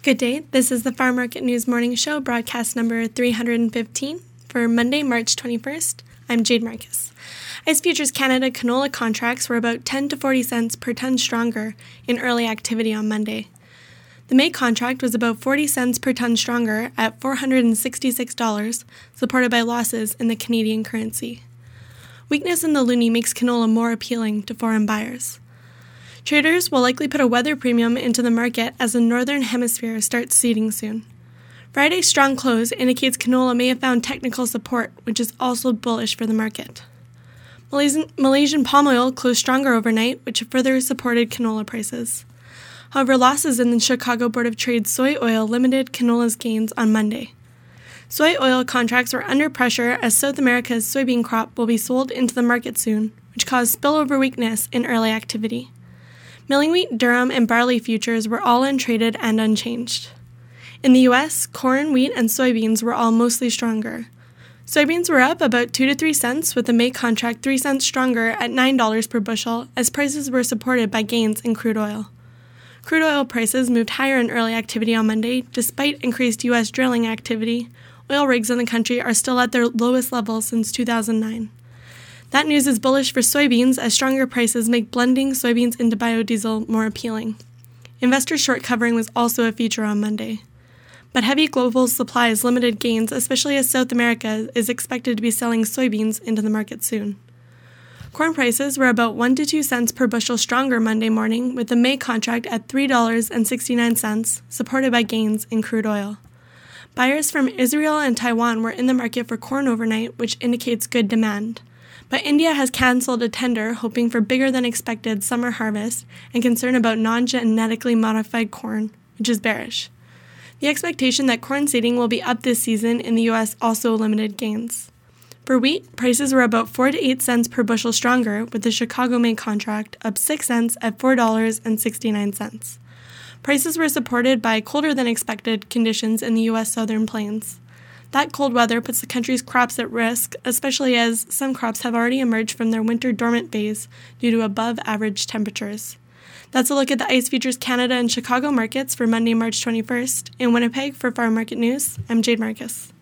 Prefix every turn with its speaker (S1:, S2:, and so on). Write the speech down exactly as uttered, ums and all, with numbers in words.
S1: Good day. This is the Farm Market News Morning Show, broadcast number three hundred fifteen for Monday, March twenty-first. I'm Jade Marcus. ICE Futures Canada canola contracts were about ten to forty cents per ton stronger in early activity on Monday. The May contract was about forty cents per ton stronger at four hundred sixty-six dollars, supported by losses in the Canadian currency. Weakness in the loonie makes canola more appealing to foreign buyers. Traders will likely put a weather premium into the market as the northern hemisphere starts seeding soon. Friday's strong close indicates canola may have found technical support, which is also bullish for the market. Malaysian, Malaysian palm oil closed stronger overnight, which further supported canola prices. However, losses in the Chicago Board of Trade soy oil limited canola's gains on Monday. Soy oil contracts were under pressure as South America's soybean crop will be sold into the market soon, which caused spillover weakness in early activity. Milling wheat, durum, and barley futures were all untraded and unchanged. In the U S, corn, wheat, and soybeans were all mostly stronger. Soybeans were up about two to three cents, with the May contract three cents stronger at nine dollars per bushel, as prices were supported by gains in crude oil. Crude oil prices moved higher in early activity on Monday, despite increased U S drilling activity. Oil rigs in the country are still at their lowest level since two thousand nine. That news is bullish for soybeans as stronger prices make blending soybeans into biodiesel more appealing. Investor short covering was also a feature on Monday. But heavy global supplies limited gains, especially as South America is expected to be selling soybeans into the market soon. Corn prices were about one to two cents per bushel stronger Monday morning, with the May contract at three dollars and sixty-nine cents, supported by gains in crude oil. Buyers from Israel and Taiwan were in the market for corn overnight, which indicates good demand. But India has canceled a tender hoping for bigger than expected summer harvest and concern about non-genetically modified corn, which is bearish. The expectation that corn seeding will be up this season in the U S also limited gains. For wheat, prices were about four to eight cents per bushel stronger, with the Chicago May contract up six cents at four dollars and sixty-nine cents. Prices were supported by colder than expected conditions in the U S southern plains. That cold weather puts the country's crops at risk, especially as some crops have already emerged from their winter dormant phase due to above-average temperatures. That's a look at the ICE Futures Canada and Chicago markets for Monday, March twenty-first. In Winnipeg, for Farm Market News, I'm Jade Marcus.